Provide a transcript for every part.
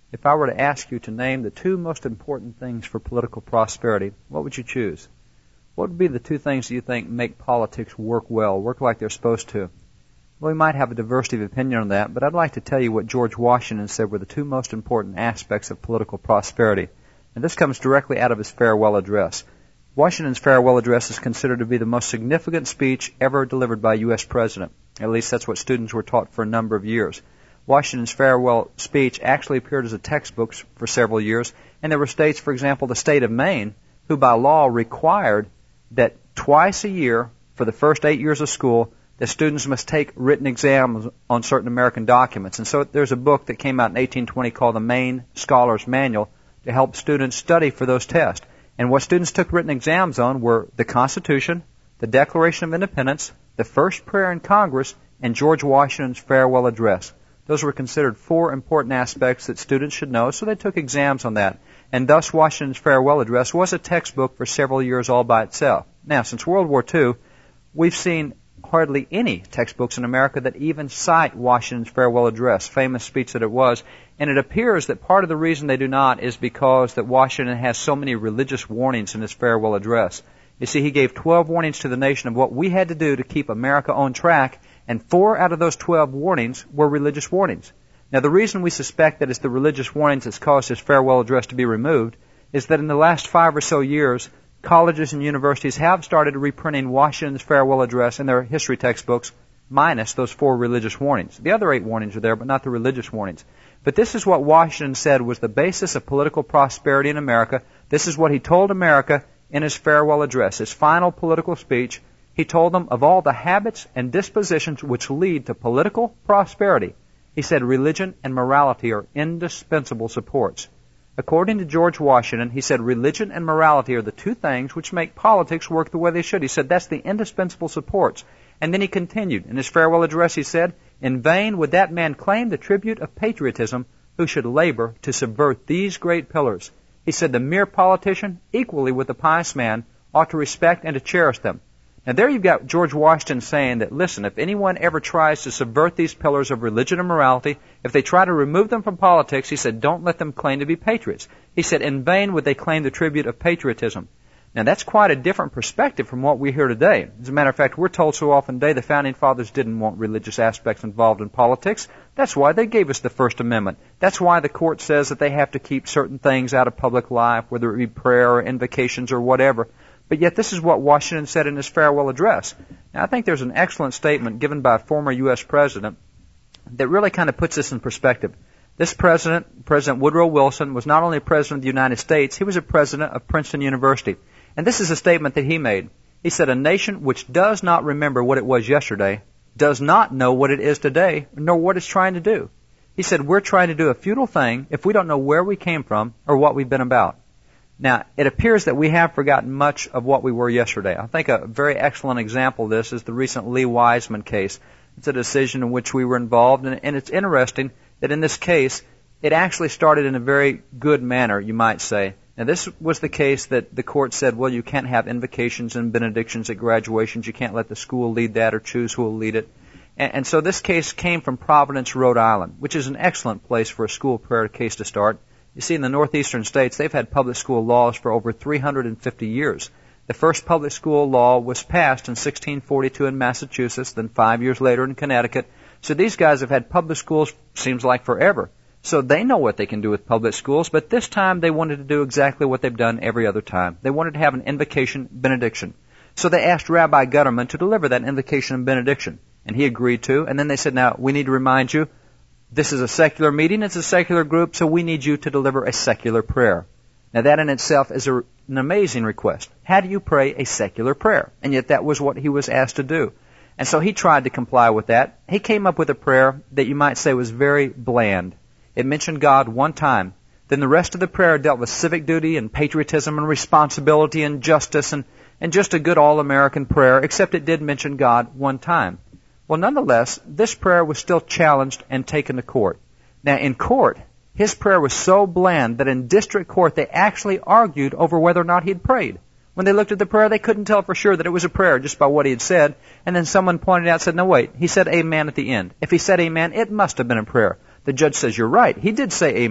If I were to ask you to name the two most important things for political prosperity, what would you choose? What would be the two things that you think make politics work well, work like they're supposed to? Well, we might have a diversity of opinion on that, but I'd like to tell you what George Washington said were the two most important aspects of political prosperity. And this comes directly out of his farewell address. Washington's farewell address is considered to be the most significant speech ever delivered by a U.S. president. At least that's what students were taught for a number of years. Washington's farewell speech actually appeared as a textbook for several years, and there were states, for example, the state of Maine, who by law required that twice a year for the first 8 years of school, the students must take written exams on certain American documents. And so there's a book that came out in 1820 called the Maine Scholar's Manual to help students study for those tests. And what students took written exams on were the Constitution, the Declaration of Independence, the first prayer in Congress, and George Washington's farewell address. Those were considered four important aspects that students should know, so they took exams on that. And thus Washington's farewell address was a textbook for several years all by itself. Now, since World War II, we've seen hardly any textbooks in America that even cite Washington's farewell address, famous speech that it was. And it appears that part of the reason they do not is because that Washington has so many religious warnings in his farewell address. You see, he gave 12 warnings to the nation of what we had to do to keep America on track, and 4 out of those 12 warnings were religious warnings. Now, the reason we suspect that it's the religious warnings that's caused his farewell address to be removed is that in the last 5 or so years, colleges and universities have started reprinting Washington's farewell address in their history textbooks, minus those 4 religious warnings. The other 8 warnings are there, but not the religious warnings. But this is what Washington said was the basis of political prosperity in America. This is what he told America in his farewell address, his final political speech. He told them of all the habits and dispositions which lead to political prosperity. He said religion and morality are indispensable supports. According to George Washington, he said religion and morality are the two things which make politics work the way they should. He said that's the indispensable supports. And then he continued. In his farewell address, he said, "In vain would that man claim the tribute of patriotism who should labor to subvert these great pillars." He said the mere politician, equally with the pious man, ought to respect and to cherish them. Now there you've got George Washington saying that, listen, if anyone ever tries to subvert these pillars of religion and morality, if they try to remove them from politics, he said, don't let them claim to be patriots. He said, in vain would they claim the tribute of patriotism. Now that's quite a different perspective from what we hear today. As a matter of fact, we're told so often today the Founding Fathers didn't want religious aspects involved in politics. That's why they gave us the First Amendment. That's why the court says that they have to keep certain things out of public life, whether it be prayer or invocations or whatever. But yet this is what Washington said in his farewell address. Now I think there's an excellent statement given by a former U.S. president that really kind of puts this in perspective. This president, President Woodrow Wilson, was not only a president of the United States, he was a president of Princeton University. And this is a statement that he made. He said, "A nation which does not remember what it was yesterday does not know what it is today, nor what it's trying to do." He said, we're trying to do a futile thing if we don't know where we came from or what we've been about. Now, it appears that we have forgotten much of what we were yesterday. I think a very excellent example of this is the recent Lee Wiseman case. It's a decision in which we were involved, and it's interesting that in this case, it actually started in a very good manner, you might say. Now, this was the case that the court said, well, you can't have invocations and benedictions at graduations. You can't let the school lead that or choose who will lead it. And so this case came from Providence, Rhode Island, which is an excellent place for a school prayer case to start. You see, in the northeastern states, they've had public school laws for over 350 years. The first public school law was passed in 1642 in Massachusetts, then 5 years later in Connecticut. So these guys have had public schools, seems like forever. So they know what they can do with public schools, but this time they wanted to do exactly what they've done every other time. They wanted to have an invocation benediction. So they asked Rabbi Gutterman to deliver that invocation and benediction, and he agreed to. And then they said, now, we need to remind you, this is a secular meeting, it's a secular group, so we need you to deliver a secular prayer. Now that in itself is an amazing request. How do you pray a secular prayer? And yet that was what he was asked to do. And so he tried to comply with that. He came up with a prayer that you might say was very bland. It mentioned God one time. Then the rest of the prayer dealt with civic duty and patriotism and responsibility and justice and just a good all-American prayer, except it did mention God one time. Well, nonetheless, this prayer was still challenged and taken to court. Now, in court, his prayer was so bland that in district court they actually argued over whether or not he had prayed. When they looked at the prayer, they couldn't tell for sure that it was a prayer just by what he had said. And then someone pointed out and said, no, wait, he said amen at the end. If he said amen, it must have been a prayer. The judge says, you're right, he did say amen.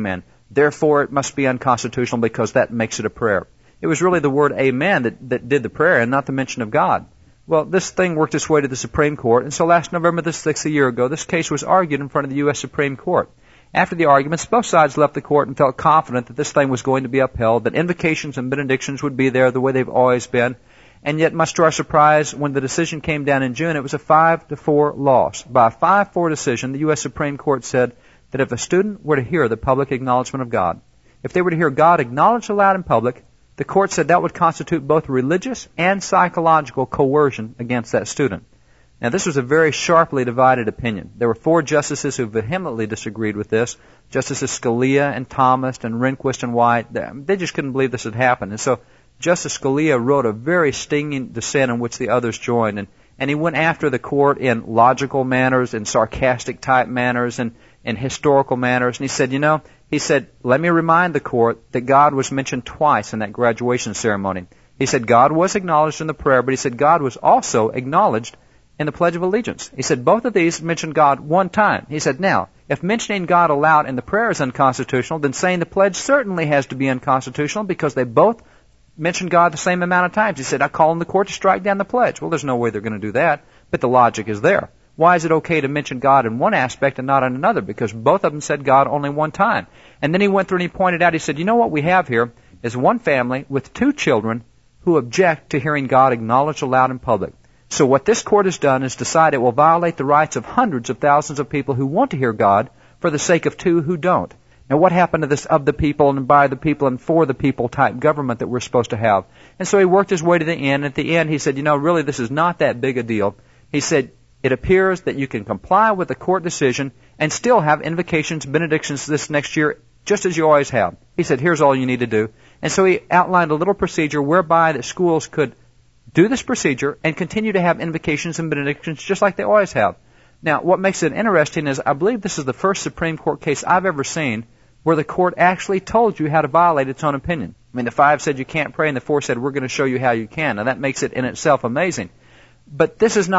Therefore, it must be unconstitutional because that makes it a prayer. It was really the word amen that did the prayer and not the mention of God. Well, this thing worked its way to the Supreme Court, and so last November the 6th, a year ago, this case was argued in front of the U.S. Supreme Court. After the arguments, both sides left the court and felt confident that this thing was going to be upheld, that invocations and benedictions would be there the way they've always been. And yet, much to our surprise, when the decision came down in June, it was a 5-4 loss. By a 5-4 decision, the U.S. Supreme Court said that if a student were to hear the public acknowledgement of God, if they were to hear God acknowledged aloud in public, the court said that would constitute both religious and psychological coercion against that student. Now, this was a very sharply divided opinion. There were 4 justices who vehemently disagreed with this. Justices Scalia and Thomas and Rehnquist and White, they just couldn't believe this had happened. And so Justice Scalia wrote a very stinging dissent in which the others joined. And he went after the court in logical manners, in sarcastic type manners, and in historical manners. And he said, let me remind the court that God was mentioned twice in that graduation ceremony. He said God was acknowledged in the prayer, but he said God was also acknowledged in the Pledge of Allegiance. He said both of these mentioned God one time. He said, now, if mentioning God aloud in the prayer is unconstitutional, then saying the pledge certainly has to be unconstitutional because they both mentioned God the same amount of times. He said, I call on the court to strike down the pledge. Well, there's no way they're going to do that, but the logic is there. Why is it okay to mention God in one aspect and not in another? Because both of them said God only one time. And then he went through and he pointed out, he said, you know what we have here is one family with 2 children who object to hearing God acknowledged aloud in public. So what this court has done is decide it will violate the rights of hundreds of thousands of people who want to hear God for the sake of 2 who don't. Now, what happened to this of the people and by the people and for the people type government that we're supposed to have? And so he worked his way to the end. At the end, he said, really, this is not that big a deal. He said, it appears that you can comply with the court decision and still have invocations, benedictions this next year, just as you always have. He said, here's all you need to do. And so he outlined a little procedure whereby the schools could do this procedure and continue to have invocations and benedictions just like they always have. Now, what makes it interesting is I believe this is the first Supreme Court case I've ever seen where the court actually told you how to violate its own opinion. I mean, the 5 said you can't pray, and the 4 said we're going to show you how you can. Now, that makes it in itself amazing. But this case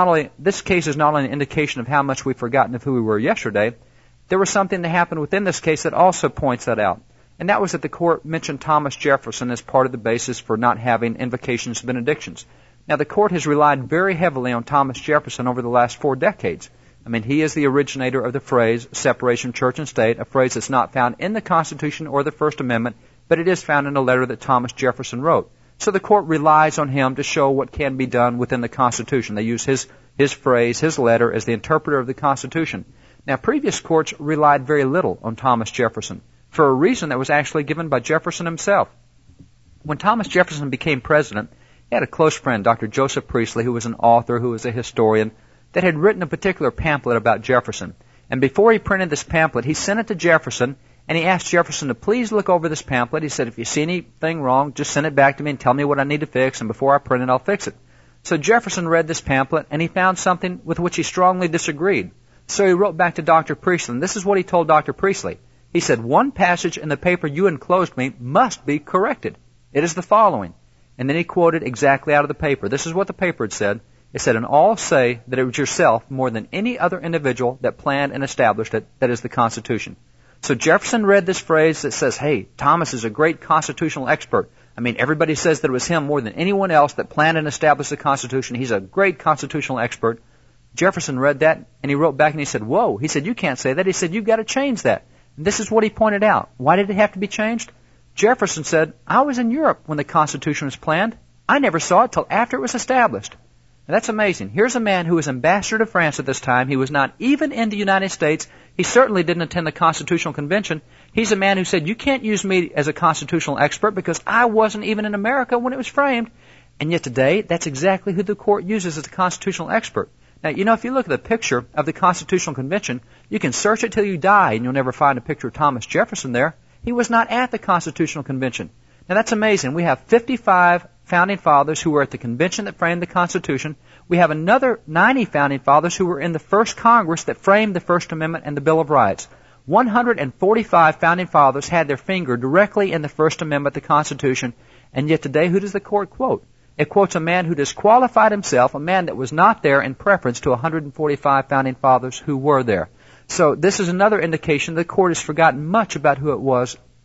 is not only an indication of how much we've forgotten of who we were yesterday. There was something that happened within this case that also points that out. And that was that the court mentioned Thomas Jefferson as part of the basis for not having invocations and benedictions. Now, the court has relied very heavily on Thomas Jefferson over the last 4 decades. I mean, he is the originator of the phrase separation of church and state, a phrase that's not found in the Constitution or the First Amendment, but it is found in a letter that Thomas Jefferson wrote. So the court relies on him to show what can be done within the Constitution. They use his phrase, his letter, as the interpreter of the Constitution. Now, previous courts relied very little on Thomas Jefferson for a reason that was actually given by Jefferson himself. When Thomas Jefferson became president, he had a close friend, Dr. Joseph Priestley, who was an author, who was a historian, that had written a particular pamphlet about Jefferson. And before he printed this pamphlet, he sent it to Jefferson, and he asked Jefferson to please look over this pamphlet. He said, if you see anything wrong, just send it back to me and tell me what I need to fix, and before I print it, I'll fix it. So Jefferson read this pamphlet, and he found something with which he strongly disagreed. So he wrote back to Dr. Priestley, and this is what he told Dr. Priestley. He said, one passage in the paper you enclosed me must be corrected. It is the following. And then he quoted exactly out of the paper. This is what the paper had said. It said, and all say that it was yourself more than any other individual that planned and established it, that is the Constitution. So Jefferson read this phrase that says, hey, Thomas is a great constitutional expert. I mean, everybody says that it was him more than anyone else that planned and established the Constitution. He's a great constitutional expert. Jefferson read that, and he wrote back and he said, whoa. He said, you can't say that. He said, you've got to change that. And this is what he pointed out. Why did it have to be changed? Jefferson said, I was in Europe when the Constitution was planned. I never saw it till after it was established. Now, that's amazing. Here's a man who was ambassador to France at this time. He was not even in the United States. He certainly didn't attend the Constitutional Convention. He's a man who said, you can't use me as a constitutional expert because I wasn't even in America when it was framed. And yet today, that's exactly who the court uses as a constitutional expert. Now, if you look at the picture of the Constitutional Convention, you can search it till you die and you'll never find a picture of Thomas Jefferson there. He was not at the Constitutional Convention. Now, that's amazing. We have 55 founding fathers who were at the convention that framed the Constitution. We have another 90 founding fathers who were in the first Congress that framed the First Amendment and the Bill of Rights. 145 founding fathers had their finger directly in the First Amendment, the Constitution, and yet today, who does the court quote? It quotes a man who disqualified himself, a man that was not there in preference to 145 founding fathers who were there. So this is another indication the court has forgotten much about who it was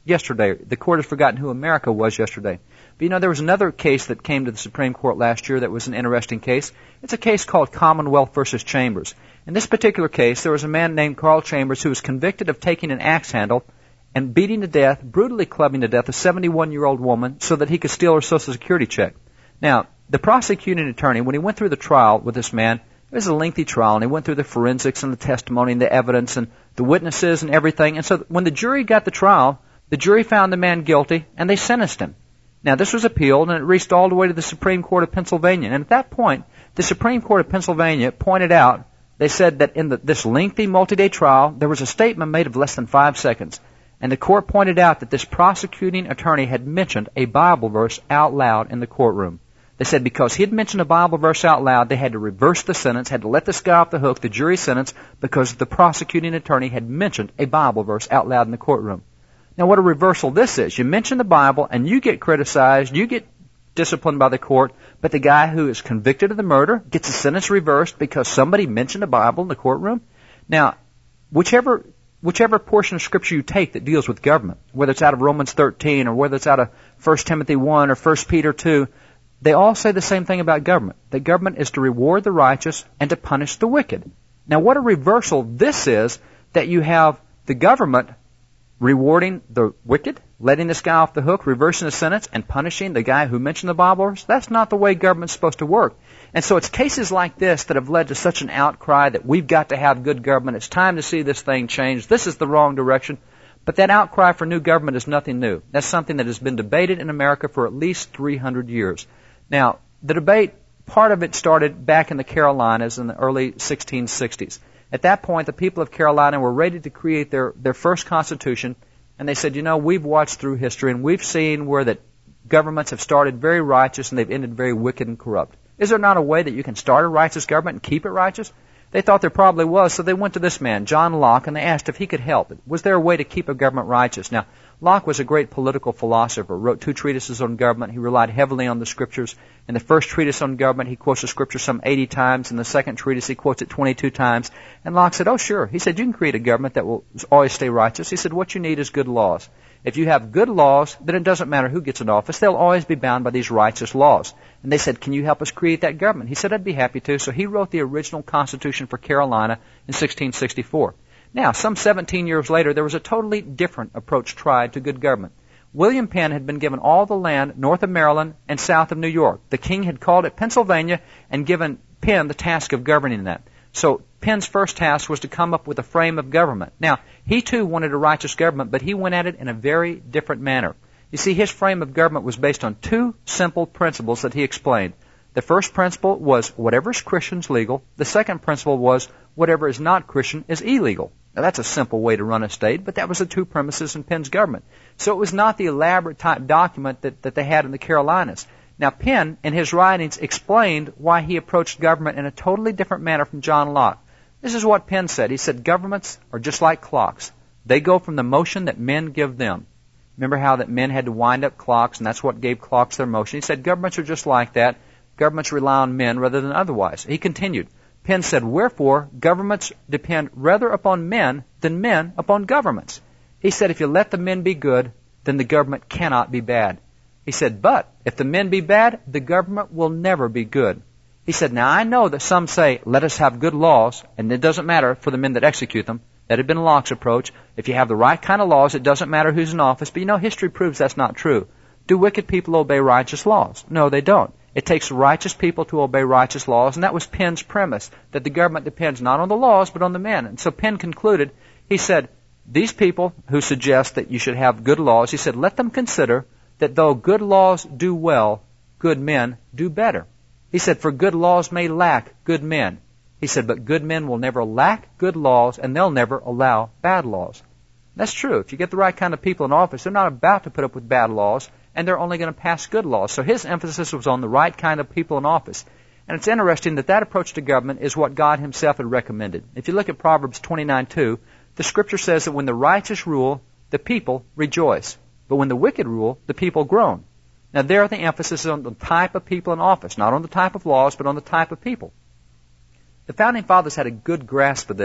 yesterday. The court has forgotten who America was yesterday. But you know, there was another case that came to the Supreme Court last year that was an interesting case. It's a case called Commonwealth versus Chambers. In this particular case, there was a man named Carl Chambers who was convicted of taking an axe handle and beating to death, brutally clubbing to death, a 71-year-old woman so that he could steal her Social Security check. Now, the prosecuting attorney, when he went through the trial with this man, it was a lengthy trial, and he went through the forensics and the testimony and the evidence and the witnesses and everything. And so when the jury got the trial, the jury found the man guilty, and they sentenced him. Now, this was appealed, and it reached all the way to the Supreme Court of Pennsylvania. And at that point, the Supreme Court of Pennsylvania pointed out, they said that in this lengthy multi-day trial, there was a statement made of less than 5 seconds. And the court pointed out that this prosecuting attorney had mentioned a Bible verse out loud in the courtroom. They said because he had mentioned a Bible verse out loud, they had to reverse the sentence, had to let this guy off the hook, the jury sentence, because the prosecuting attorney had mentioned a Bible verse out loud in the courtroom. Now, what a reversal this is. You mention the Bible, and you get criticized, you get disciplined by the court, but the guy who is convicted of the murder gets a sentence reversed because somebody mentioned the Bible in the courtroom. Now, whichever portion of Scripture you take that deals with government, whether it's out of Romans 13 or whether it's out of 1 Timothy 1 or 1 Peter 2, they all say the same thing about government, that government is to reward the righteous and to punish the wicked. Now, what a reversal this is, that you have the government rewarding the wicked, letting this guy off the hook, reversing the sentence, and punishing the guy who mentioned the Bible verse. That's not the way government's supposed to work. And so it's cases like this that have led to such an outcry that we've got to have good government. It's time to see this thing change. This is the wrong direction. But that outcry for new government is nothing new. That's something that has been debated in America for at least 300 years. Now, the debate, part of it started back in the Carolinas in the early 1660s. At that point, the people of Carolina were ready to create their first constitution, and they said, you know, we've watched through history, and we've seen where that governments have started very righteous and they've ended very wicked and corrupt. Is there not a way that you can start a righteous government and keep it righteous? They thought there probably was, so they went to this man, John Locke, and they asked if he could help. Was there a way to keep a government righteous? Now, Locke was a great political philosopher, wrote 2 treatises on government. He relied heavily on the Scriptures. In the first treatise on government, he quotes the Scripture some 80 times. In the second treatise, he quotes it 22 times. And Locke said, oh, sure. He said, you can create a government that will always stay righteous. He said, what you need is good laws. If you have good laws, then it doesn't matter who gets in office. They'll always be bound by these righteous laws. And they said, can you help us create that government? He said, I'd be happy to. So he wrote the original Constitution for Carolina in 1664. Now, some 17 years later, there was a totally different approach tried to good government. William Penn had been given all the land north of Maryland and south of New York. The king had called it Pennsylvania and given Penn the task of governing that. So Penn's first task was to come up with a frame of government. Now, he too wanted a righteous government, but he went at it in a very different manner. You see, his frame of government was based on 2 simple principles that he explained. The first principle was whatever is Christian is legal. The second principle was whatever is not Christian is illegal. Now, that's a simple way to run a state, but that was the 2 premises in Penn's government. So it was not the elaborate type document that they had in the Carolinas. Now, Penn, in his writings, explained why he approached government in a totally different manner from John Locke. This is what Penn said. He said, governments are just like clocks. They go from the motion that men give them. Remember how that men had to wind up clocks, and that's what gave clocks their motion. He said, governments are just like that. Governments rely on men rather than otherwise. He continued. Penn said, wherefore, governments depend rather upon men than men upon governments. He said, if you let the men be good, then the government cannot be bad. He said, but if the men be bad, the government will never be good. He said, now I know that some say, let us have good laws, and it doesn't matter for the men that execute them. That had been Locke's approach. If you have the right kind of laws, it doesn't matter who's in office. But you know, history proves that's not true. Do wicked people obey righteous laws? No, they don't. It takes righteous people to obey righteous laws, and that was Penn's premise, that the government depends not on the laws, but on the men. And so Penn concluded, he said, these people who suggest that you should have good laws, he said, let them consider that though good laws do well, good men do better. He said, for good laws may lack good men. He said, but good men will never lack good laws, and they'll never allow bad laws. That's true. If you get the right kind of people in office, they're not about to put up with bad laws, and they're only going to pass good laws. So his emphasis was on the right kind of people in office. And it's interesting that that approach to government is what God himself had recommended. If you look at Proverbs 29:2, the Scripture says that when the righteous rule, the people rejoice. But when the wicked rule, the people groan. Now there the emphasis is on the type of people in office, not on the type of laws, but on the type of people. The Founding Fathers had a good grasp of this.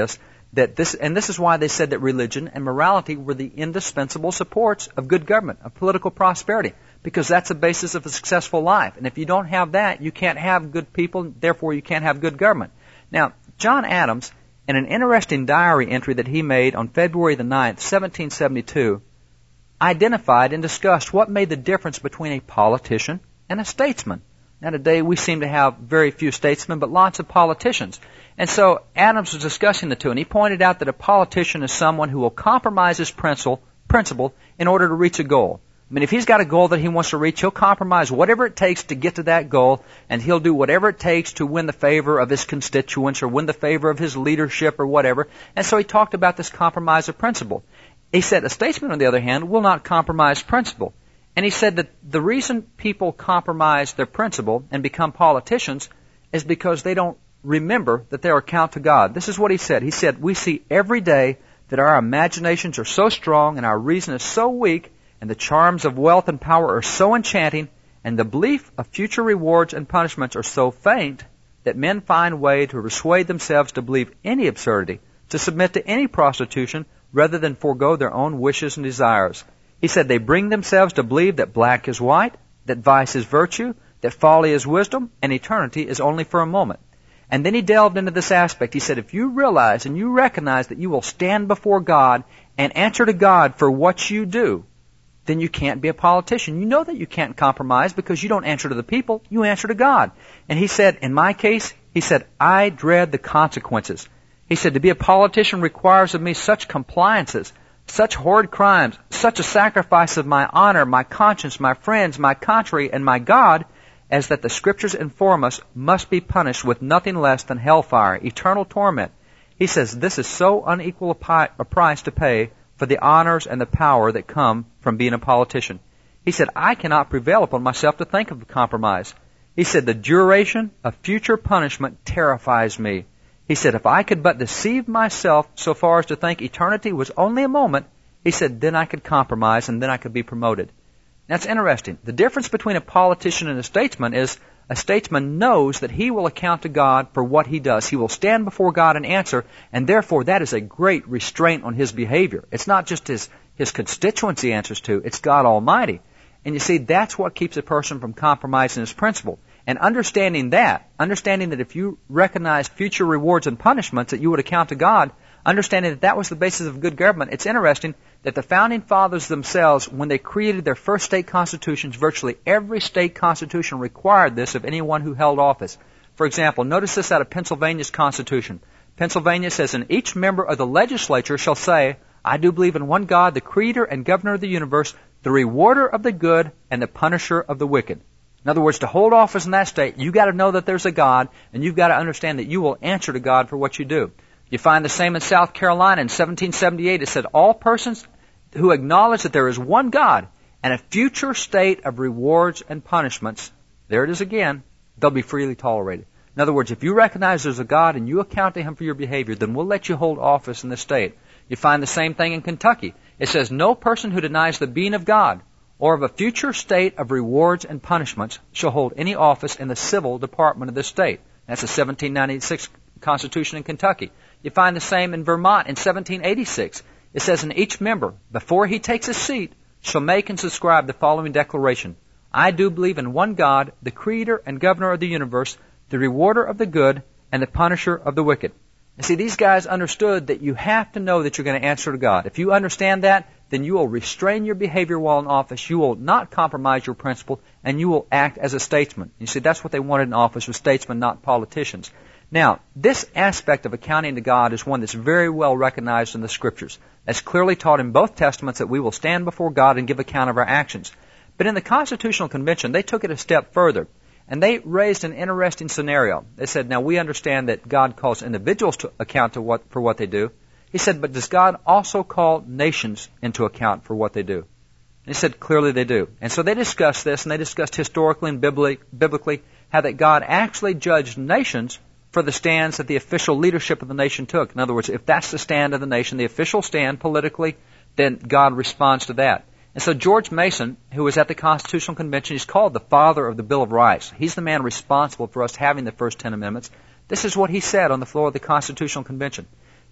that this is why they said that religion and morality were the indispensable supports of good government, of political prosperity, because that's the basis of a successful life. And if you don't have that, you can't have good people, therefore you can't have good government. Now, John Adams, in an interesting diary entry that he made on February the 9th, 1772, identified and discussed what made the difference between a politician and a statesman. Now today we seem to have very few statesmen, but lots of politicians. And so Adams was discussing the two, and he pointed out that a politician is someone who will compromise his principle in order to reach a goal. I mean, if he's got a goal that he wants to reach, he'll compromise whatever it takes to get to that goal, and he'll do whatever it takes to win the favor of his constituents or win the favor of his leadership or whatever. And so he talked about this compromise of principle. He said a statesman, on the other hand, will not compromise principle. And he said that the reason people compromise their principle and become politicians is because they don't remember that they are account to God. This is what he said. He said, we see every day that our imaginations are so strong and our reason is so weak and the charms of wealth and power are so enchanting and the belief of future rewards and punishments are so faint that men find way to persuade themselves to believe any absurdity, to submit to any prostitution rather than forego their own wishes and desires. He said they bring themselves to believe that black is white, that vice is virtue, that folly is wisdom, and eternity is only for a moment. And then he delved into this aspect. He said, if you realize and you recognize that you will stand before God and answer to God for what you do, then you can't be a politician. You know that you can't compromise because you don't answer to the people, you answer to God. And he said, in my case, he said, I dread the consequences. He said, to be a politician requires of me such compliances, such horrid crimes, such a sacrifice of my honor, my conscience, my friends, my country, and my God, as that the Scriptures inform us must be punished with nothing less than hellfire, eternal torment. He says this is so unequal a price to pay for the honors and the power that come from being a politician. He said, I cannot prevail upon myself to think of a compromise. He said, the duration of future punishment terrifies me. He said, if I could but deceive myself so far as to think eternity was only a moment, he said, then I could compromise and then I could be promoted. That's interesting. The difference between a politician and a statesman is a statesman knows that he will account to God for what he does. He will stand before God and answer, and therefore that is a great restraint on his behavior. It's not just his constituents he answers to, it's God Almighty. And you see, that's what keeps a person from compromising his principle. And understanding that if you recognize future rewards and punishments, that you would account to God, understanding that that was the basis of good government, it's interesting that the Founding Fathers themselves, when they created their first state constitutions, virtually every state constitution required this of anyone who held office. For example, notice this out of Pennsylvania's Constitution. Pennsylvania says, and each member of the legislature shall say, I do believe in one God, the Creator and Governor of the universe, the rewarder of the good and the punisher of the wicked. In other words, to hold office in that state, you've got to know that there's a God, and you've got to understand that you will answer to God for what you do. You find the same in South Carolina in 1778. It said, all persons who acknowledge that there is one God and a future state of rewards and punishments, there it is again, they'll be freely tolerated. In other words, if you recognize there's a God and you account to Him for your behavior, then we'll let you hold office in this state. You find the same thing in Kentucky. It says, no person who denies the being of God or of a future state of rewards and punishments shall hold any office in the civil department of this state. That's the 1796 Constitution in Kentucky. You find the same in Vermont in 1786. It says, and each member, before he takes a seat, shall make and subscribe the following declaration. I do believe in one God, the Creator and Governor of the universe, the rewarder of the good and the punisher of the wicked. And see, these guys understood that you have to know that you're going to answer to God. If you understand that, then you will restrain your behavior while in office. You will not compromise your principle, and you will act as a statesman. You see, that's what they wanted in office, was statesmen, not politicians. Now, this aspect of accounting to God is one that's very well recognized in the Scriptures. That's clearly taught in both Testaments, that we will stand before God and give account of our actions. But in the Constitutional Convention, they took it a step further, and they raised an interesting scenario. They said, now we understand that God calls individuals to account for what they do. He said, but does God also call nations into account for what they do? And he said, clearly they do. And so they discussed this, and they discussed historically and biblically how that God actually judged nations for the stands that the official leadership of the nation took. In other words, if that's the stand of the nation, the official stand politically, then God responds to that. And so George Mason, who was at the Constitutional Convention, he's called the father of the Bill of Rights. He's the man responsible for us having the first 10 amendments. This is what he said on the floor of the Constitutional Convention.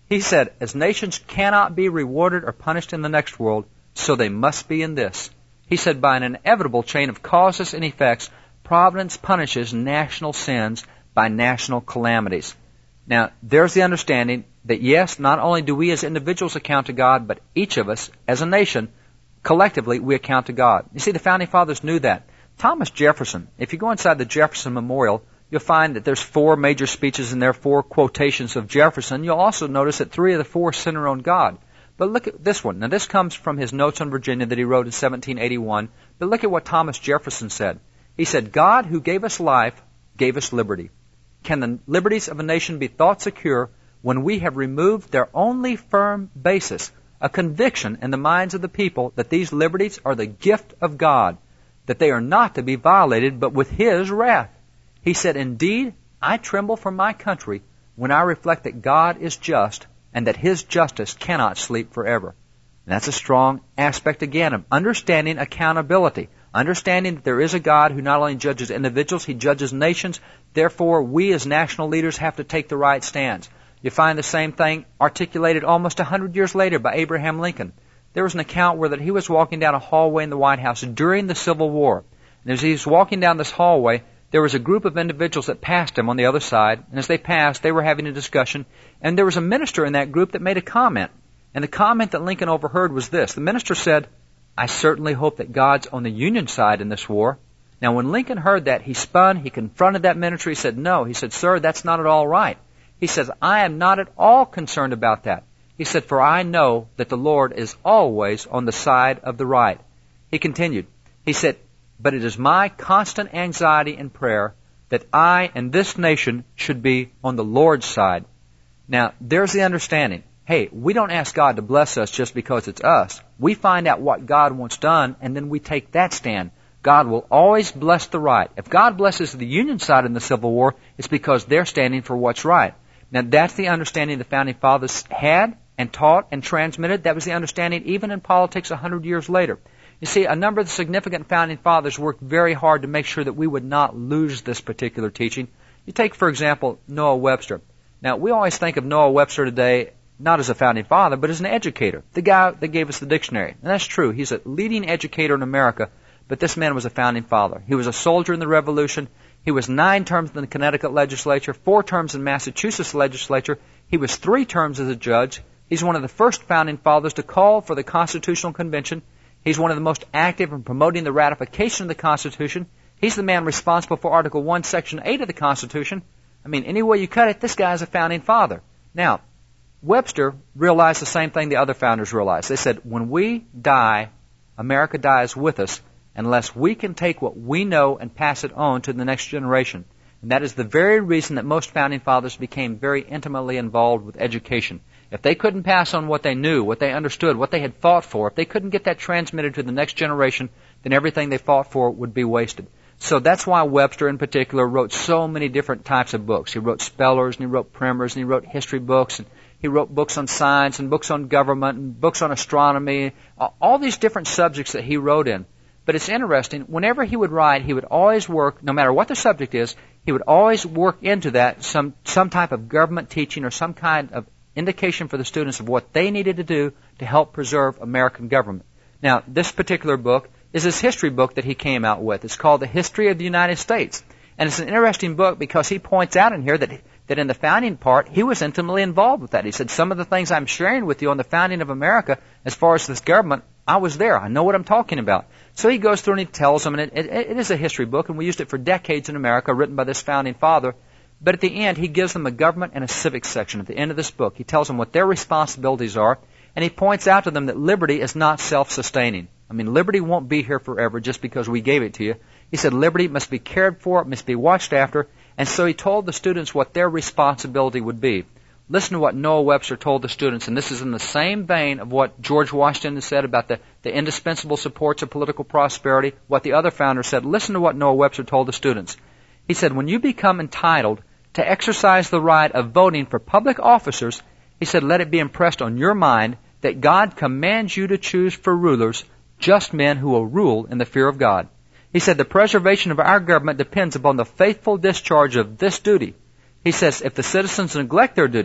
He said, as nations cannot be rewarded or punished in the next world, so they must be in this. He said, by an inevitable chain of causes and effects, providence punishes national sins by national calamities. Now, there's the understanding that yes, not only do we as individuals account to God, but each of us as a nation, collectively, we account to God. You see, the Founding Fathers knew that. Thomas Jefferson, if you go inside the Jefferson Memorial, you'll find that there's 4 major speeches and there are 4 quotations of Jefferson. You'll also notice that 3 of the 4 center on God. But look at this one. Now, this comes from his Notes on Virginia that he wrote in 1781. But look at what Thomas Jefferson said. He said, God, who gave us life, gave us liberty. Can the liberties of a nation be thought secure when we have removed their only firm basis, a conviction in the minds of the people that these liberties are the gift of God, that they are not to be violated but with His wrath? He said, indeed, I tremble for my country when I reflect that God is just and that His justice cannot sleep forever. And that's a strong aspect, again, of understanding accountability, understanding that there is a God who not only judges individuals, He judges nations. Therefore, we as national leaders have to take the right stance. You find the same thing articulated almost 100 years later by Abraham Lincoln. There was an account where that he was walking down a hallway in the White House during the Civil War. And as he was walking down this hallway, there was a group of individuals that passed him on the other side. And as they passed, they were having a discussion. And there was a minister in that group that made a comment. And the comment that Lincoln overheard was this. The minister said, I certainly hope that God's on the Union side in this war. Now, when Lincoln heard that, he spun, he confronted that minister, he said, no. He said, sir, that's not at all right. He says, I am not at all concerned about that. He said, for I know that the Lord is always on the side of the right. He continued, he said, but it is my constant anxiety and prayer that I and this nation should be on the Lord's side. Now, there's the understanding. Hey, we don't ask God to bless us just because it's us. We find out what God wants done, and then we take that stand. God will always bless the right. If God blesses the Union side in the Civil War, it's because they're standing for what's right. Now, that's the understanding the Founding Fathers had and taught and transmitted. That was the understanding even in politics 100 years later. You see, a number of the significant Founding Fathers worked very hard to make sure that we would not lose this particular teaching. You take, for example, Noah Webster. Now, we always think of Noah Webster today not as a Founding Father, but as an educator, the guy that gave us the dictionary. And that's true. He's a leading educator in America, but this man was a Founding Father. He was a soldier in the Revolution. He was 9 terms in the Connecticut legislature, 4 terms in Massachusetts legislature. He was 3 terms as a judge. He's one of the first Founding Fathers to call for the Constitutional Convention. He's one of the most active in promoting the ratification of the Constitution. He's the man responsible for Article 1, Section 8 of the Constitution. I mean, any way you cut it, this guy's a Founding Father. Now, Webster realized the same thing the other founders realized. They said, when we die, America dies with us unless we can take what we know and pass it on to the next generation. And that is the very reason that most Founding Fathers became very intimately involved with education. If they couldn't pass on what they knew, what they understood, what they had fought for, if they couldn't get that transmitted to the next generation, then everything they fought for would be wasted. So that's why Webster in particular wrote so many different types of books. He wrote spellers, and he wrote primers, and he wrote history books, and he wrote books on science, and books on government, and books on astronomy, all these different subjects that he wrote in. But it's interesting, whenever he would write, he would always work, no matter what the subject is, he would always work into that some type of government teaching or some kind of indication for the students of what they needed to do to help preserve American government. Now, this particular book is his history book that he came out with. It's called The History of the United States. And it's an interesting book because he points out in here that in the founding part, he was intimately involved with that. He said, some of the things I'm sharing with you on the founding of America, as far as this government, I was there. I know what I'm talking about. So he goes through and he tells them, and it is a history book, and we used it for decades in America, written by this founding father. But at the end, he gives them a government and a civics section at the end of this book. He tells them what their responsibilities are, and he points out to them that liberty is not self-sustaining. I mean, liberty won't be here forever just because we gave it to you. He said liberty must be cared for, it must be watched after, and so he told the students what their responsibility would be. Listen to what Noah Webster told the students, and this is in the same vein of what George Washington said about the indispensable supports of political prosperity, what the other founders said. Listen to what Noah Webster told the students. He said, when you become entitled to exercise the right of voting for public officers, he said, let it be impressed on your mind that God commands you to choose for rulers just men who will rule in the fear of God. He said, the preservation of our government depends upon the faithful discharge of this duty. He says, if the citizens neglect their duty,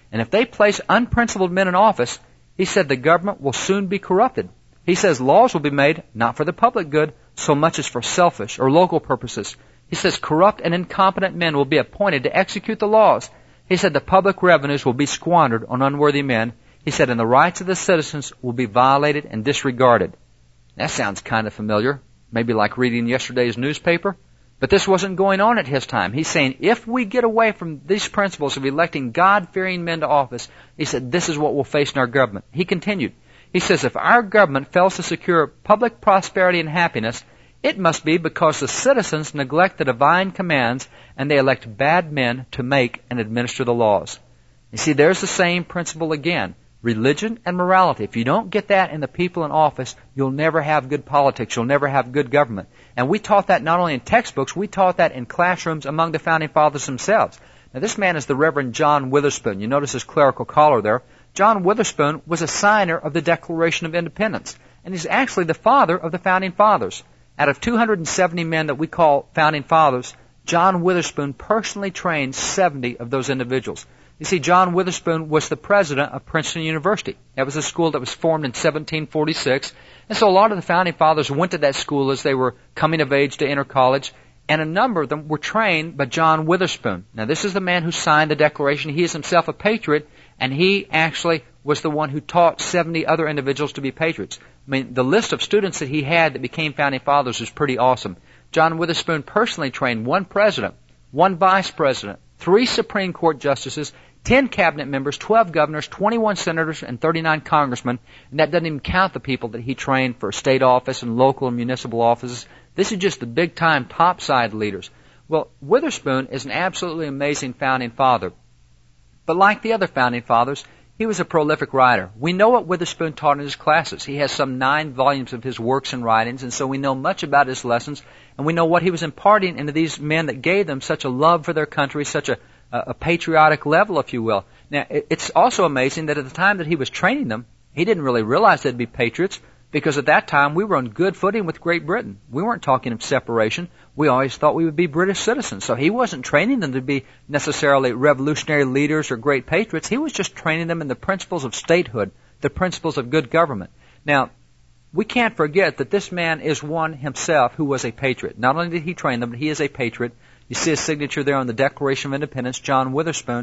And if they place unprincipled men in office, he said the government will soon be corrupted. He says laws will be made not for the public good so much as for selfish or local purposes. He says corrupt and incompetent men will be appointed to execute the laws. He said the public revenues will be squandered on unworthy men. He said, and the rights of the citizens will be violated and disregarded. That sounds kind of familiar, maybe like reading yesterday's newspaper. But this wasn't going on at his time. He's saying, if we get away from these principles of electing God-fearing men to office, he said, this is what we'll face in our government. He continued, he says, if our government fails to secure public prosperity and happiness, it must be because the citizens neglect the divine commands and they elect bad men to make and administer the laws. You see, there's the same principle again. Religion and morality. If you don't get that in the people in office, you'll never have good politics. You'll never have good government. And we taught that not only in textbooks, we taught that in classrooms among the Founding Fathers themselves. Now, this man is the Reverend John Witherspoon. You notice his clerical collar there. John Witherspoon was a signer of the Declaration of Independence, and he's actually the father of the Founding Fathers. Out of 270 men that we call Founding Fathers, John Witherspoon personally trained 70 of those individuals. You see, John Witherspoon was the president of Princeton University. That was a school that was formed in 1746. And so a lot of the Founding Fathers went to that school as they were coming of age to enter college, and a number of them were trained by John Witherspoon. Now, this is the man who signed the Declaration. He is himself a patriot, and he actually was the one who taught 70 other individuals to be patriots. I mean, the list of students that he had that became Founding Fathers was pretty awesome. John Witherspoon personally trained one president, one vice president, 3 Supreme Court justices, 10 cabinet members, 12 governors, 21 senators, and 39 congressmen. And that doesn't even count the people that he trained for state office and local and municipal offices. This is just the big-time top-side leaders. Well, Witherspoon is an absolutely amazing Founding Father. But like the other Founding Fathers, he was a prolific writer. We know what Witherspoon taught in his classes. He has some 9 volumes of his works and writings, and so we know much about his lessons, and we know what he was imparting into these men that gave them such a love for their country, such a patriotic level, if you will. Now, it's also amazing that at the time that he was training them, he didn't really realize they'd be patriots, because at that time we were on good footing with Great Britain. We weren't talking of separation. We always thought we would be British citizens. So he wasn't training them to be necessarily revolutionary leaders or great patriots. He was just training them in the principles of statehood, the principles of good government. Now, we can't forget that this man is one himself who was a patriot. Not only did he train them, but he is a patriot. You see his signature there on the Declaration of Independence, John Witherspoon.